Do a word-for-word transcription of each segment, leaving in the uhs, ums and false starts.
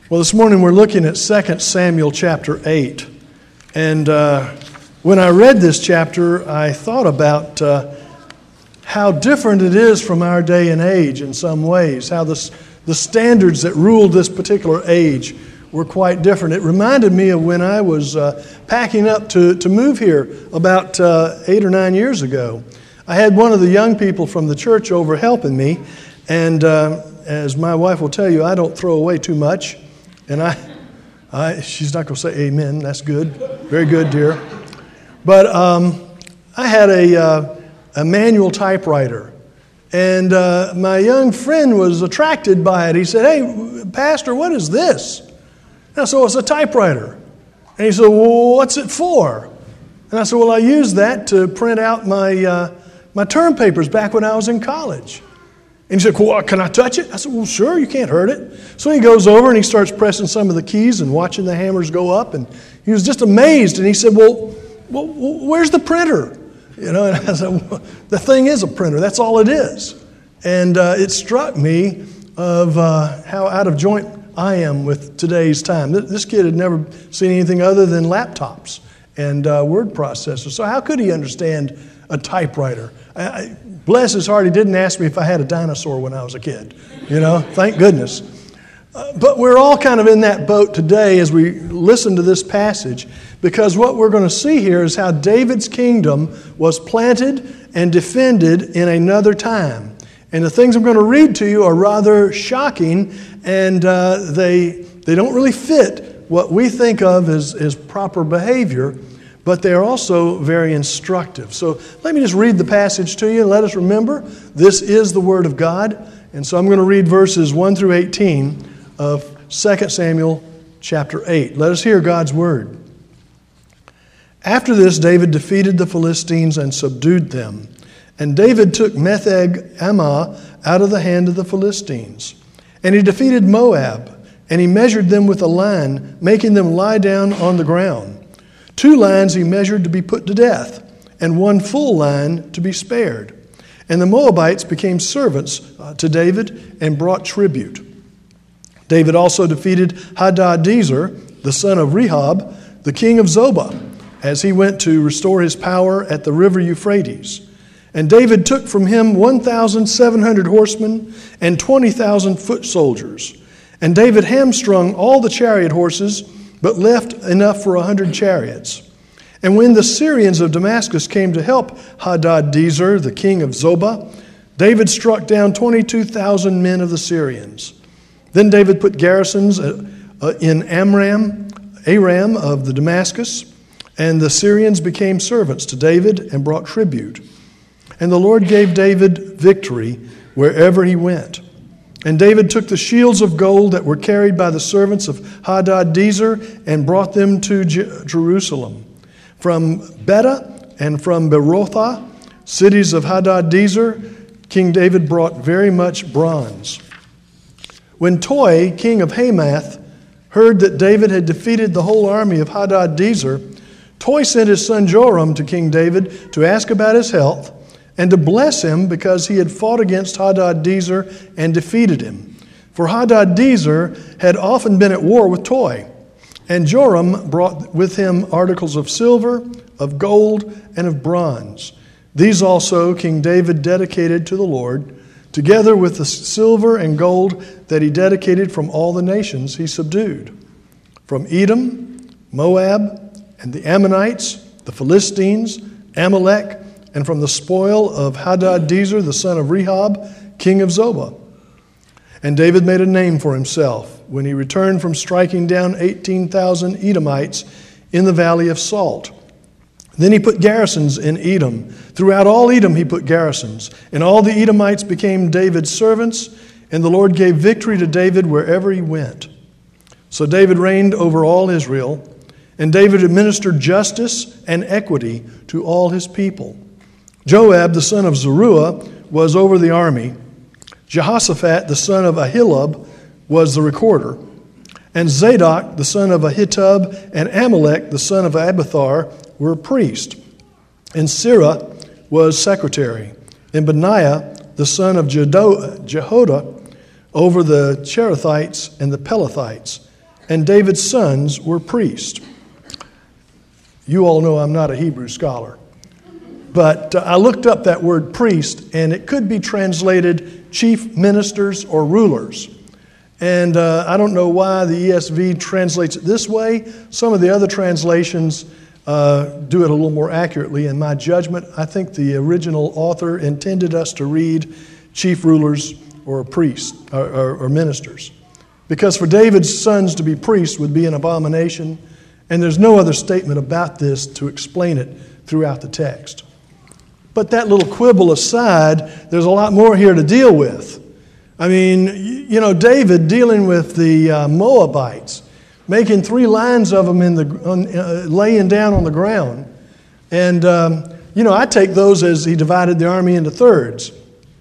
Well, this morning we're looking at Second Samuel chapter eight. And uh, when I read this chapter, I thought about uh, how different it is from our day and age in some ways, how the, the standards that ruled this particular age were quite different. It reminded me of when I was uh, packing up to, to move here about uh, eight or nine years ago. I had one of the young people from the church over helping me, and uh, as my wife will tell you, I don't throw away too much. And I, I, she's not going to say amen. That's good. Very good, dear. But um, I had a, uh, a manual typewriter. And uh, my young friend was attracted by it. He said, "Hey, Pastor, what is this?" And I said, "Well, it's a typewriter." And he said, "Well, what's it for?" And I said, "Well, I used that to print out my, uh, my term papers back when I was in college." And he said, "Well, can I touch it?" I said, "Well, sure, you can't hurt it." So he goes over and he starts pressing some of the keys and watching the hammers go up. And he was just amazed. And he said, well, well where's the printer? You know, and I said, well, the thing is a printer. That's all it is. And uh, it struck me of uh, how out of joint I am with today's time. This kid had never seen anything other than laptops and uh, word processors. So how could he understand a typewriter? I, I, bless his heart, he didn't ask me if I had a dinosaur when I was a kid. You know, thank goodness. Uh, but we're all kind of in that boat today as we listen to this passage, because what we're going to see here is how David's kingdom was planted and defended in another time. And the things I'm going to read to you are rather shocking, and uh, they they don't really fit what we think of as, as proper behavior, but they're also very instructive. So let me just read the passage to you and let us remember this is the Word of God. And so I'm going to read verses one through eighteen of Second Samuel chapter eight. Let us hear God's Word. After this, David defeated the Philistines and subdued them. And David took Metheg-Ammah out of the hand of the Philistines. And he defeated Moab, and he measured them with a line, making them lie down on the ground. Two lines he measured to be put to death, and one full line to be spared. And the Moabites became servants to David and brought tribute. David also defeated Hadadezer, the son of Rehob, the king of Zobah, as he went to restore his power at the river Euphrates. And David took from him one thousand seven hundred horsemen and twenty thousand foot soldiers. And David hamstrung all the chariot horses, but left enough for a hundred chariots. And when the Syrians of Damascus came to help Hadadezer, the king of Zobah, David struck down twenty-two thousand men of the Syrians. Then David put garrisons in Amram, Aram of the Damascus, and the Syrians became servants to David and brought tribute. And the Lord gave David victory wherever he went. And David took the shields of gold that were carried by the servants of Hadadezer and brought them to Je- Jerusalem. From Beta and from Berothah, cities of Hadadezer, King David brought very much bronze. When Toi, king of Hamath, heard that David had defeated the whole army of Hadadezer, Toi sent his son Joram to King David to ask about his health and to bless him because he had fought against Hadadezer and defeated him. For Hadadezer had often been at war with Toi. And Joram brought with him articles of silver, of gold, and of bronze. These also King David dedicated to the Lord, together with the silver and gold that he dedicated from all the nations he subdued. From Edom, Moab, and the Ammonites, the Philistines, Amalek, and from the spoil of Hadadezer, the son of Rehob, king of Zobah. And David made a name for himself when he returned from striking down eighteen thousand Edomites in the valley of Salt. Then he put garrisons in Edom. Throughout all Edom he put garrisons. And all the Edomites became David's servants, and the Lord gave victory to David wherever he went. So David reigned over all Israel, and David administered justice and equity to all his people. Joab, the son of Zeruiah, was over the army. Jehoshaphat, the son of Ahilud, was the recorder. And Zadok, the son of Ahitub, and Amalek, the son of Abiathar, were priests. And Sirah was secretary. And Benaiah, the son of Jehoiada, over the Cherethites and the Pelethites. and David's sons were priests. You all know I'm not a Hebrew scholar, but uh, I looked up that word priest, and it could be translated chief ministers or rulers. And uh, I don't know why the E S V translates it this way. Some of the other translations uh, do it a little more accurately. In my judgment, I think the original author intended us to read chief rulers or priests or, or, or ministers. Because for David's sons to be priests would be an abomination, and there's no other statement about this to explain it throughout the text. But that little quibble aside, there's a lot more here to deal with. I mean, you know, David dealing with the uh, Moabites, making three lines of them in the on, uh, laying down on the ground. And, um, you know, I take those as he divided the army into thirds.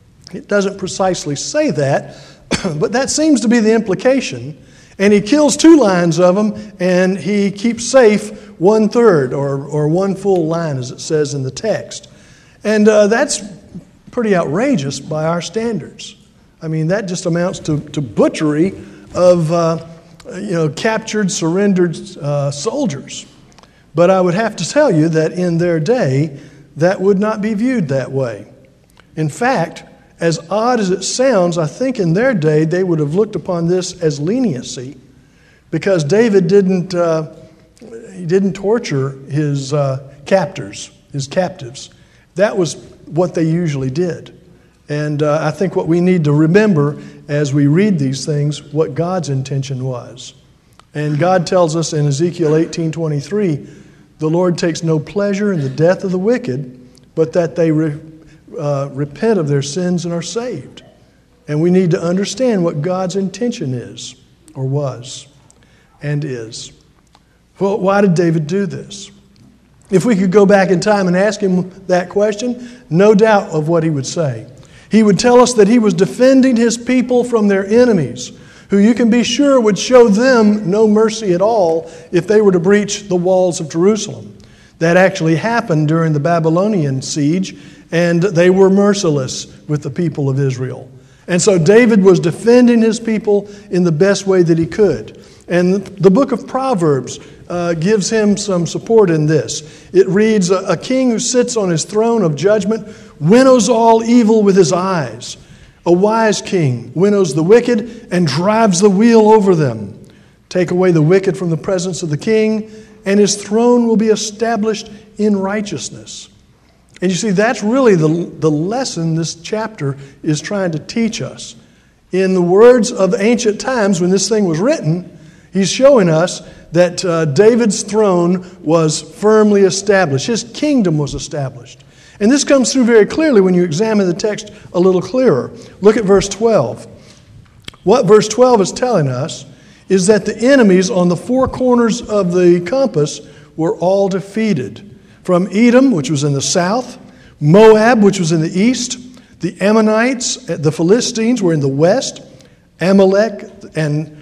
It doesn't precisely say that, but that seems to be the implication. And he kills two lines of them, and he keeps safe one third, or, or one full line, as it says in the text. And uh, that's pretty outrageous by our standards. I mean, that just amounts to, to butchery of, uh, you know, captured, surrendered uh, soldiers. But I would have to tell you that in their day, that would not be viewed that way. In fact, as odd as it sounds, I think in their day they would have looked upon this as leniency, because David didn't uh, he didn't torture his uh, captors, his captives. That was what they usually did. And uh, I think what we need to remember as we read these things, what God's intention was. And God tells us in Ezekiel eighteen twenty-three, the Lord takes no pleasure in the death of the wicked, but that they re- uh, repent of their sins and are saved. And we need to understand what God's intention is, or was, and is. Well, why did David do this? If we could go back in time and ask him that question, no doubt of what he would say. He would tell us that he was defending his people from their enemies, who you can be sure would show them no mercy at all if they were to breach the walls of Jerusalem. That actually happened during the Babylonian siege, and they were merciless with the people of Israel. And so David was defending his people in the best way that he could. And the book of Proverbs uh, gives him some support in this. It reads, a king who sits on his throne of judgment winnows all evil with his eyes. A wise king winnows the wicked and drives the wheel over them. Take away the wicked from the presence of the king, and his throne will be established in righteousness. And you see, that's really the, the lesson this chapter is trying to teach us. In the words of ancient times, when this thing was written, he's showing us that uh, David's throne was firmly established. His kingdom was established. And this comes through very clearly when you examine the text a little clearer. Look at verse twelve. What verse twelve is telling us is that the enemies on the four corners of the compass were all defeated. From Edom, which was in the south, Moab, which was in the east, the Ammonites, the Philistines were in the west, Amalek and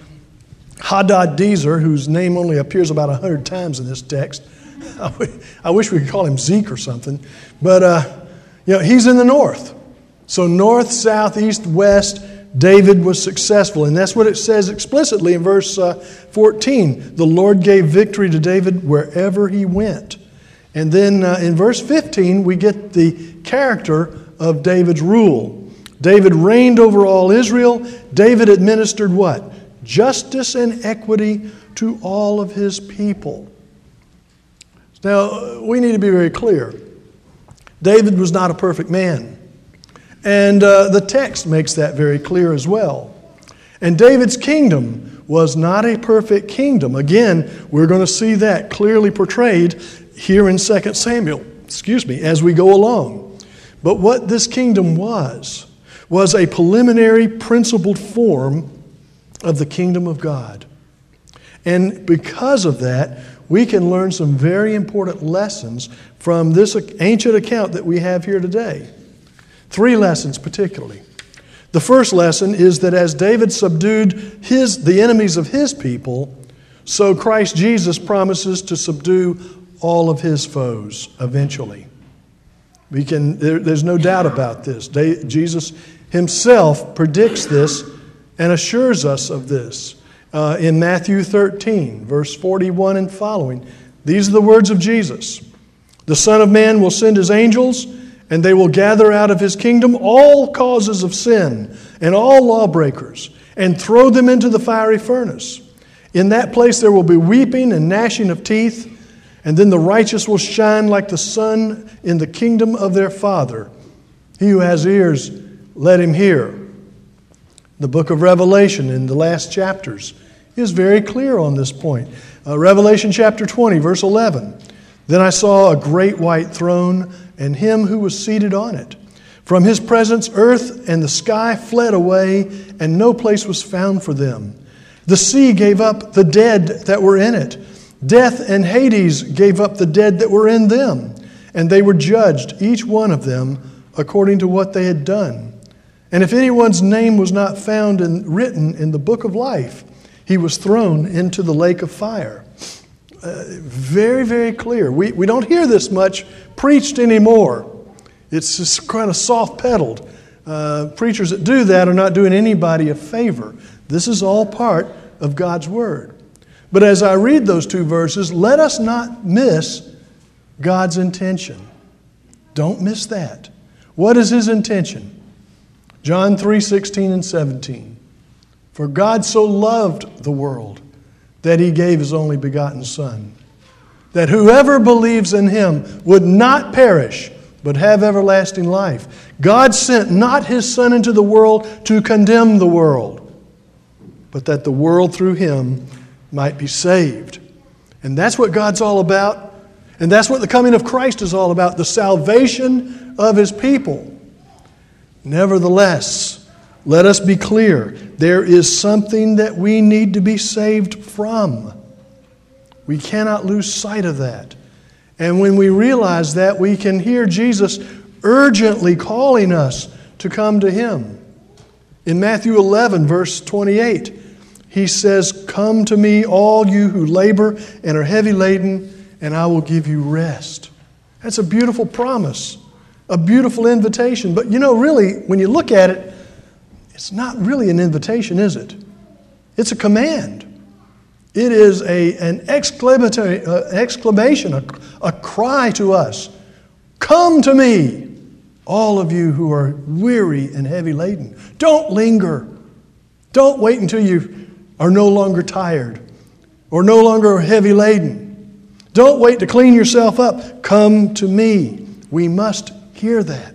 Hadad-Dezer, whose name only appears about a hundred times in this text. I wish we could call him Zeke or something. But, uh, you know, he's in the north. So north, south, east, west, David was successful. And that's what it says explicitly in verse uh, fourteen. The Lord gave victory to David wherever he went. And then uh, in verse fifteen, we get the character of David's rule. David reigned over all Israel. David administered what? Justice and equity to all of his people. Now, we need to be very clear. David was not a perfect man. And uh, the text makes that very clear as well. And David's kingdom was not a perfect kingdom. Again, we're going to see that clearly portrayed here in Second Samuel, excuse me, as we go along. But what this kingdom was, was a preliminary principled form of the kingdom of God. And because of that, we can learn some very important lessons from this ancient account that we have here today. Three lessons particularly. The first lesson is that as David subdued his, the enemies of his people, so Christ Jesus promises to subdue all of his foes eventually. We can, there, there's no doubt about this. They, Jesus himself predicts this and assures us of this. uh, in Matthew thirteen, verse forty-one and following. These are the words of Jesus. The Son of Man will send his angels, and they will gather out of his kingdom all causes of sin and all lawbreakers, and throw them into the fiery furnace. In that place there will be weeping and gnashing of teeth, and then the righteous will shine like the sun in the kingdom of their Father. He who has ears, let him hear. The book of Revelation in the last chapters is very clear on this point. Uh, Revelation chapter twenty, verse eleven. Then I saw a great white throne and him who was seated on it. From his presence earth and the sky fled away, and no place was found for them. The sea gave up the dead that were in it. Death and Hades gave up the dead that were in them, and they were judged, each one of them, according to what they had done. And if anyone's name was not found and written in the book of life, he was thrown into the lake of fire. Uh, very, very clear. We, we don't hear this much preached anymore. It's just kind of soft-pedaled. Uh, preachers that do that are not doing anybody a favor. This is all part of God's Word. But as I read those two verses, let us not miss God's intention. Don't miss that. What is His intention? John three sixteen and seventeen. For God so loved the world that He gave His only begotten Son, that whoever believes in Him would not perish, but have everlasting life. God sent not His Son into the world to condemn the world, but that the world through Him might be saved. And that's what God's all about. And that's what the coming of Christ is all about, the salvation of His people. Nevertheless, let us be clear, there is something that we need to be saved from. We cannot lose sight of that. And when we realize that, we can hear Jesus urgently calling us to come to Him. In Matthew eleven, verse twenty-eight, He says, "Come to me, all you who labor and are heavy laden, and I will give you rest." That's a beautiful promise, a beautiful invitation. But you know, really, when you look at it, it's not really an invitation, is it? It's a command. It is a, an exclamatory, uh, exclamation, a, a cry to us. Come to me, all of you who are weary and heavy laden. Don't linger. Don't wait until you are no longer tired or no longer heavy laden. Don't wait to clean yourself up. Come to me. We must hear that.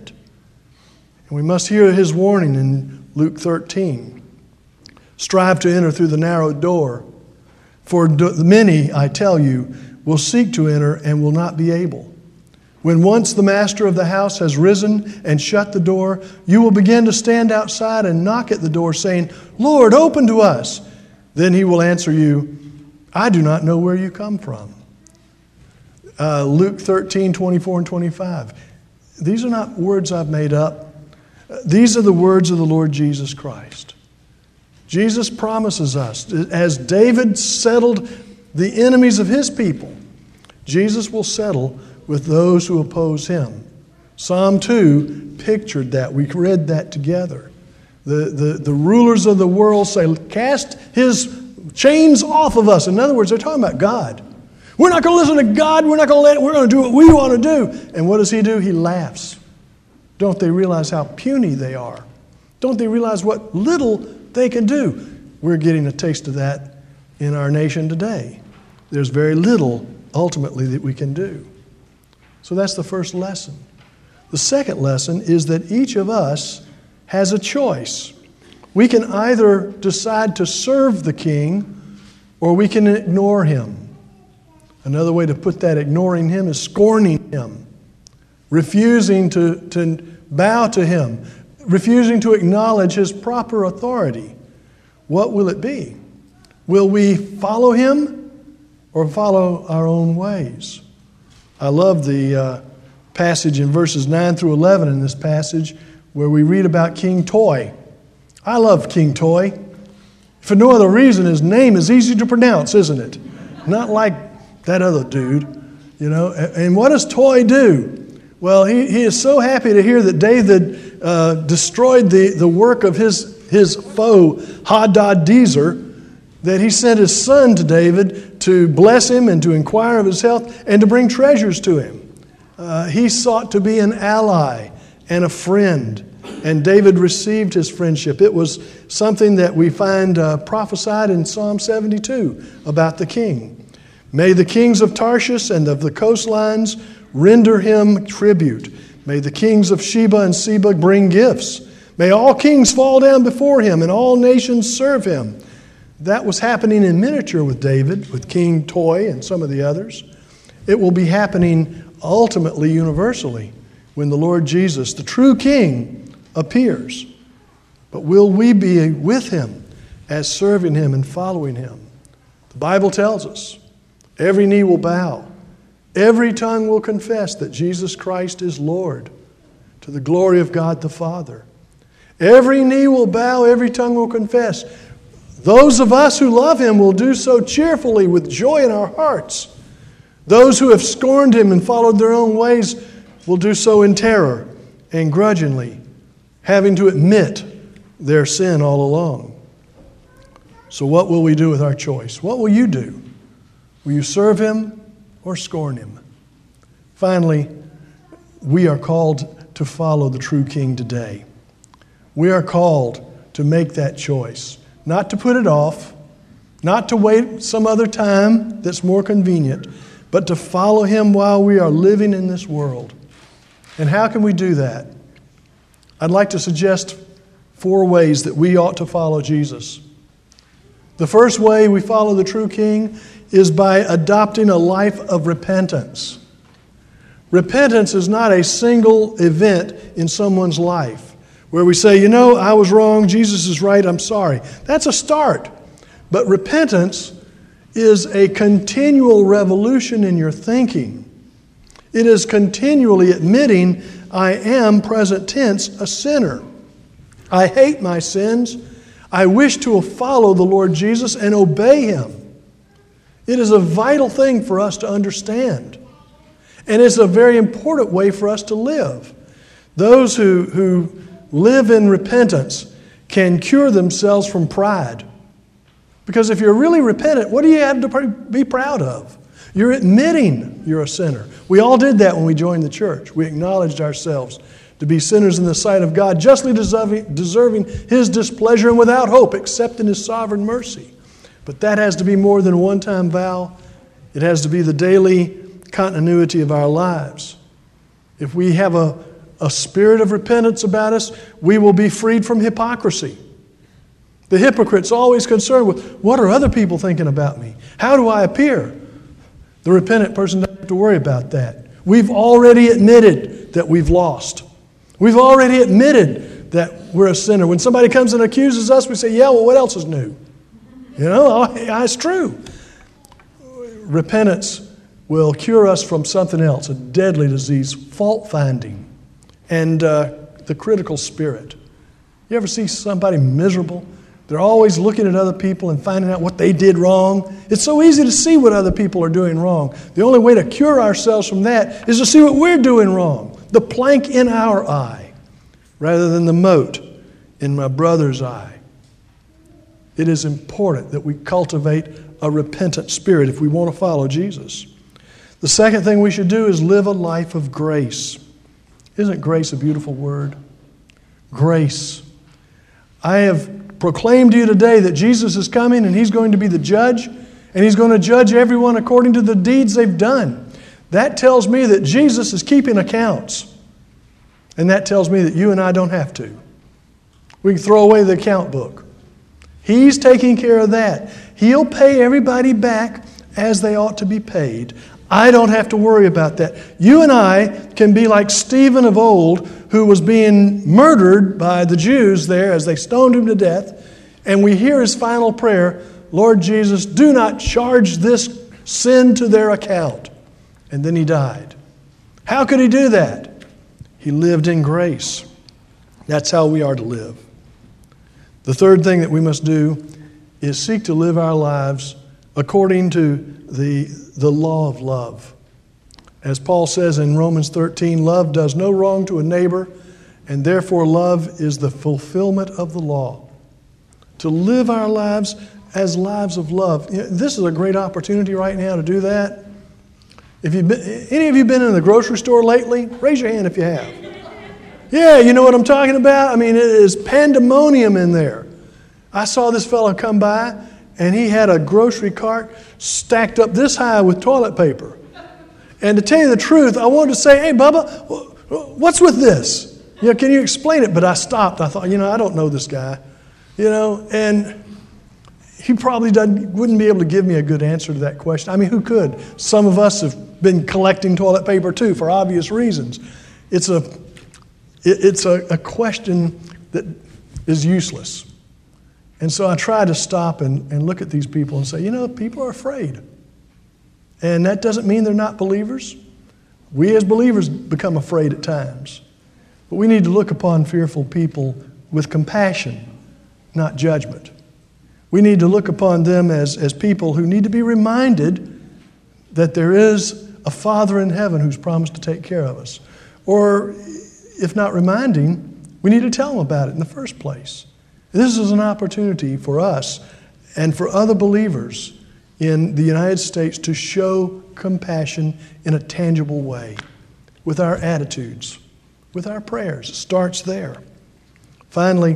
And we must hear His warning in Luke thirteen. Strive to enter through the narrow door. For many, I tell you, will seek to enter and will not be able. When once the master of the house has risen and shut the door, you will begin to stand outside and knock at the door, saying, "Lord, open to us." Then He will answer you, "I do not know where you come from." Uh, Luke thirteen, twenty-four and twenty-five. These are not words I've made up. These are the words of the Lord Jesus Christ. Jesus promises us, as David settled the enemies of his people, Jesus will settle with those who oppose Him. Psalm two pictured that. We read that together. The, the, the rulers of the world say, "Cast His chains off of us." In other words, they're talking about God. We're not going to listen to God. We're not going to let it. We're going to do what we want to do. And what does He do? He laughs. Don't they realize how puny they are? Don't they realize what little they can do? We're getting a taste of that in our nation today. There's very little, ultimately, that we can do. So that's the first lesson. The second lesson is that each of us has a choice. We can either decide to serve the King, or we can ignore Him. Another way to put that, ignoring Him, is scorning Him, refusing to, to bow to Him, refusing to acknowledge His proper authority. What will it be? Will we follow Him or follow our own ways? I love the uh, passage in verses nine through eleven in this passage where we read about King Toy. I love King Toy. For no other reason, his name is easy to pronounce, isn't it? Not like that other dude, you know. And what does Toy do? Well, he, he is so happy to hear that David uh, destroyed the, the work of his, his foe, Hadadezer. that he sent his son to David to bless him and to inquire of his health and to bring treasures to him. Uh, he sought to be an ally and a friend, and David received his friendship. It was something that we find uh, prophesied in Psalm seventy-two about the king. May the kings of Tarshish and of the coastlines render him tribute. May the kings of Sheba and Seba bring gifts. May all kings fall down before him and all nations serve him. That was happening in miniature with David, with King Toy and some of the others. It will be happening ultimately universally when the Lord Jesus, the true King, appears. But will we be with him as serving him and following him? The Bible tells us every knee will bow, every tongue will confess that Jesus Christ is Lord, to the glory of God the Father. Every knee will bow, every tongue will confess. Those of us who love him will do so cheerfully with joy in our hearts. Those who have scorned him and followed their own ways will do so in terror and grudgingly, having to admit their sin all along. So what will we do with our choice? What will you do? Will you serve him or scorn him? Finally, we are called to follow the true King today. We are called to make that choice, not to put it off, not to wait some other time that's more convenient, but to follow him while we are living in this world. And how can we do that? I'd like to suggest four ways that we ought to follow Jesus. The first way we follow the true King is by adopting a life of repentance. Repentance is not a single event in someone's life where we say, you know, I was wrong, Jesus is right, I'm sorry. That's a start. But repentance is a continual revolution in your thinking. It is continually admitting, I am, present tense, a sinner. I hate my sins. I wish to follow the Lord Jesus and obey him. It is a vital thing for us to understand. And it's a very important way for us to live. Those who, who live in repentance can cure themselves from pride. Because if you're really repentant, what do you have to be proud of? You're admitting you're a sinner. We all did that when we joined the church. We acknowledged ourselves to be sinners in the sight of God, justly deserving, deserving his displeasure and without hope, except in his sovereign mercy. But that has to be more than a one-time vow. It has to be the daily continuity of our lives. If we have a, a spirit of repentance about us, we will be freed from hypocrisy. The hypocrite's always concerned with, what are other people thinking about me? How do I appear? The repentant person doesn't have to worry about that. We've already admitted that we've lost. We've already admitted that we're a sinner. When somebody comes and accuses us, we say, yeah, well, what else is new? You know, it's true. Repentance will cure us from something else, a deadly disease, fault-finding, and uh, the critical spirit. You ever see somebody miserable? They're always looking at other people and finding out what they did wrong. It's so easy to see what other people are doing wrong. The only way to cure ourselves from that is to see what we're doing wrong. The plank in our eye, rather than the mote in my brother's eye. It is important that we cultivate a repentant spirit if we want to follow Jesus. The second thing we should do is live a life of grace. Isn't grace a beautiful word? Grace. I have proclaimed to you today that Jesus is coming and he's going to be the judge, and he's going to judge everyone according to the deeds they've done. That tells me that Jesus is keeping accounts. And that tells me that you and I don't have to. We can throw away the account book. He's taking care of that. He'll pay everybody back as they ought to be paid. I don't have to worry about that. You and I can be like Stephen of old, who was being murdered by the Jews there as they stoned him to death. And we hear his final prayer, Lord Jesus, do not charge this sin to their account. And then he died. How could he do that? He lived in grace. That's how we are to live. The third thing that we must do is seek to live our lives according to the, the law of love. As Paul says in Romans thirteen, love does no wrong to a neighbor, and therefore love is the fulfillment of the law. To live our lives as lives of love. You know, this is a great opportunity right now to do that. If you've been, any of you been in the grocery store lately? Raise your hand if you have. Yeah, you know what I'm talking about? I mean, it is pandemonium in there. I saw this fellow come by, and he had a grocery cart stacked up this high with toilet paper. And to tell you the truth, I wanted to say, hey, Bubba, what's with this? You know, can you explain it? But I stopped. I thought, you know, I don't know this guy. You know, and he probably doesn't, wouldn't be able to give me a good answer to that question. I mean, who could? Some of us have been collecting toilet paper too, for obvious reasons. It's a, it, it's a, a question that is useless. And so I try to stop and, and look at these people and say, you know, people are afraid. And that doesn't mean they're not believers. We as believers become afraid at times. But we need to look upon fearful people with compassion, not judgment. We need to look upon them as, as people who need to be reminded that there is a Father in heaven who's promised to take care of us. Or, if not reminding, we need to tell them about it in the first place. This is an opportunity for us and for other believers in the United States to show compassion in a tangible way with our attitudes, with our prayers. It starts there. Finally,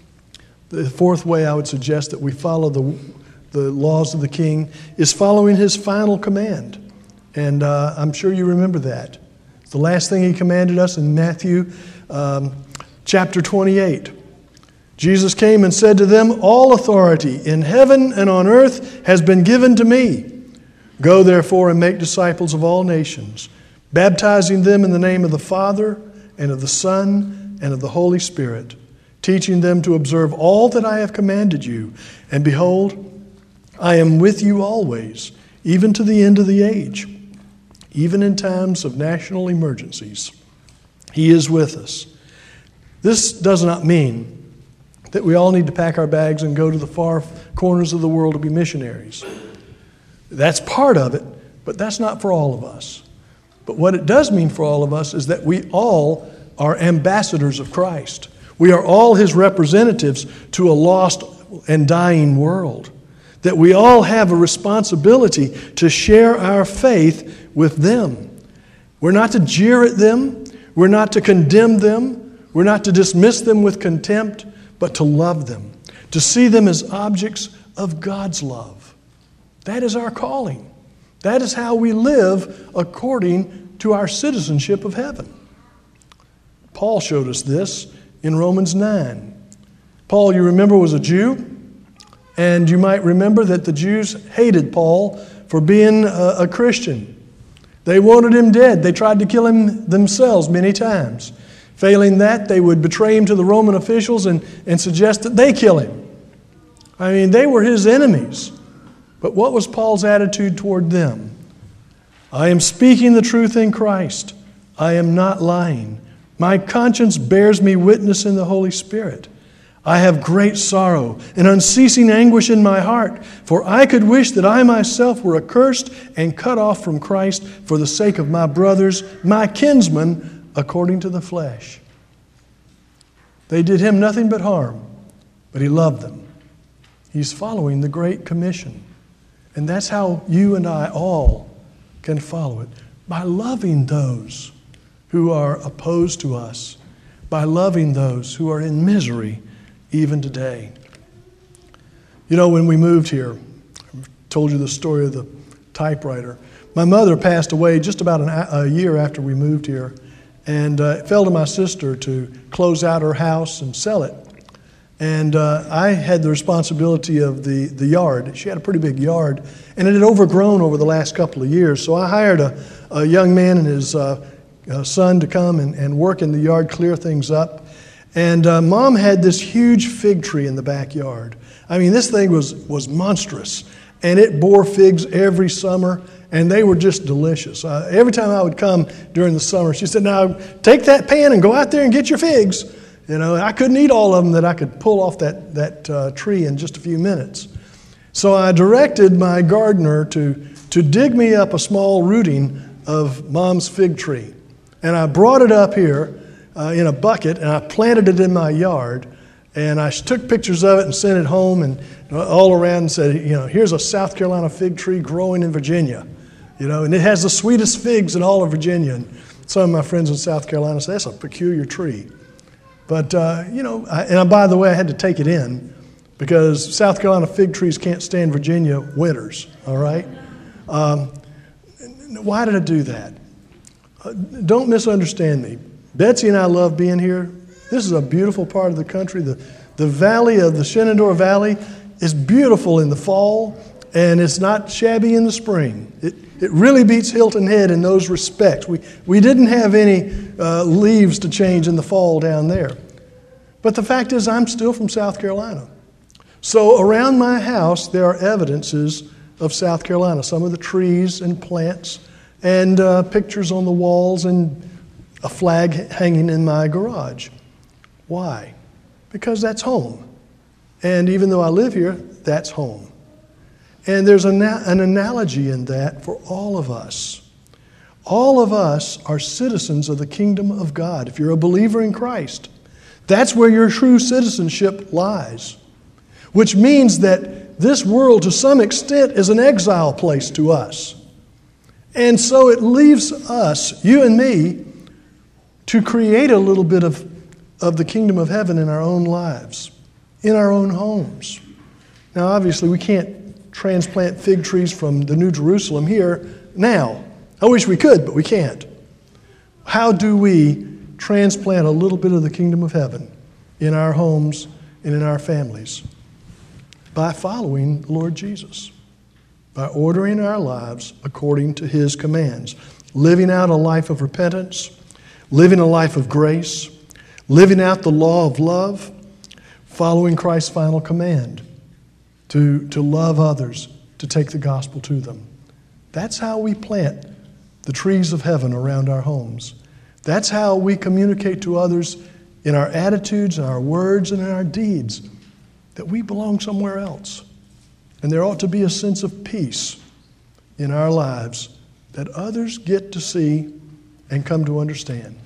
the fourth way I would suggest that we follow the, the laws of the King is following his final command. And uh, I'm sure you remember that. It's the last thing he commanded us in Matthew um, chapter twenty-eight. Jesus came and said to them, all authority in heaven and on earth has been given to me. Go therefore and make disciples of all nations, baptizing them in the name of the Father and of the Son and of the Holy Spirit, teaching them to observe all that I have commanded you. And behold, I am with you always, even to the end of the age, even in times of national emergencies. He is with us. This does not mean that we all need to pack our bags and go to the far corners of the world to be missionaries. That's part of it, but that's not for all of us. But what it does mean for all of us is that we all are ambassadors of Christ. We are all his representatives to a lost and dying world. That we all have a responsibility to share our faith with them. We're not to jeer at them. We're not to condemn them. We're not to dismiss them with contempt, but to love them, to see them as objects of God's love. That is our calling. That is how we live according to our citizenship of heaven. Paul showed us this in Romans nine. Paul, you remember, was a Jew, and you might remember that the Jews hated Paul for being a, a Christian. They wanted him dead. They tried to kill him themselves many times. Failing that, they would betray him to the Roman officials and, and suggest that they kill him. I mean, they were his enemies. But what was Paul's attitude toward them? I am speaking the truth in Christ. I am not lying. My conscience bears me witness in the Holy Spirit. I have great sorrow and unceasing anguish in my heart, for I could wish that I myself were accursed and cut off from Christ for the sake of my brothers, my kinsmen, according to the flesh. They did him nothing but harm, but he loved them. He's following the Great Commission. And that's how you and I all can follow it, by loving those who are opposed to us, by loving those who are in misery even today. You know, when we moved here, I told you the story of the typewriter. My mother passed away just about an, a year after we moved here. And uh, it fell to my sister to close out her house and sell it. And uh, I had the responsibility of the, the yard. She had a pretty big yard, and it had overgrown over the last couple of years. So I hired a, a young man and his uh, uh, son to come and, and work in the yard, clear things up. And uh, Mom had this huge fig tree in the backyard. I mean, this thing was, was monstrous, and it bore figs every summer. And they were just delicious. Uh, every time I would come during the summer, she said, now take that pan and go out there and get your figs. You know, I couldn't eat all of them that I could pull off that, that uh, tree in just a few minutes. So I directed my gardener to, to dig me up a small rooting of Mom's fig tree. And I brought it up here uh, in a bucket, and I planted it in my yard. And I took pictures of it and sent it home and all around and said, you know, here's a South Carolina fig tree growing in Virginia. You know, and it has the sweetest figs in all of Virginia. And some of my friends in South Carolina say, that's a peculiar tree. But, uh, you know, I, and by the way, I had to take it in because South Carolina fig trees can't stand Virginia winters, all right? Um, why did I do that? Uh, don't misunderstand me. Betsy and I love being here. This is a beautiful part of the country. The, the valley of the Shenandoah Valley is beautiful in the fall, and it's not shabby in the spring. It, it really beats Hilton Head in those respects. We, we didn't have any uh, leaves to change in the fall down there. But the fact is, I'm still from South Carolina. So around my house, there are evidences of South Carolina. Some of the trees and plants and uh, pictures on the walls and a flag hanging in my garage. Why? Because that's home. And even though I live here, that's home. And there's an, an analogy in that for all of us. All of us are citizens of the kingdom of God. If you're a believer in Christ, that's where your true citizenship lies. Which means that this world, to some extent, is an exile place to us. And so it leaves us, you and me, to create a little bit of, of the kingdom of heaven in our own lives, in our own homes. Now, obviously, we can't transplant fig trees from the New Jerusalem here now. I wish we could, but we can't. How do we transplant a little bit of the kingdom of heaven in our homes and in our families? By following the Lord Jesus, by ordering our lives according to His commands, living out a life of repentance, living a life of grace, living out the law of love, following Christ's final command to, to love others, to take the gospel to them. That's how we plant the trees of heaven around our homes. That's how we communicate to others in our attitudes, in our words, and in our deeds that we belong somewhere else. And there ought to be a sense of peace in our lives that others get to see and come to understand.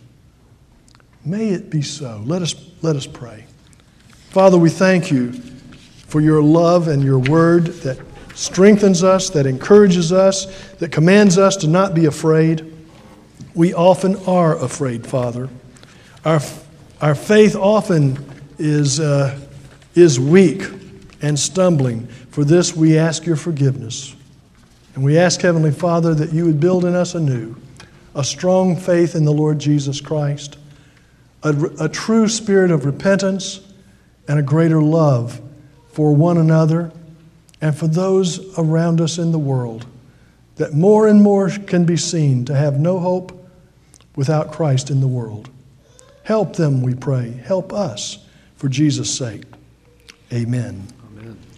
May it be so. Let us, let us pray. Father, we thank you for your love and your word that strengthens us, that encourages us, that commands us to not be afraid. We often are afraid, Father. Our, our faith often is, uh, is weak and stumbling. For this we ask your forgiveness. And we ask, Heavenly Father, that you would build in us anew a strong faith in the Lord Jesus Christ, a, a true spirit of repentance, and a greater love for one another and for those around us in the world, that more and more can be seen to have no hope without Christ in the world. Help them, we pray. Help us for Jesus' sake. Amen. Amen.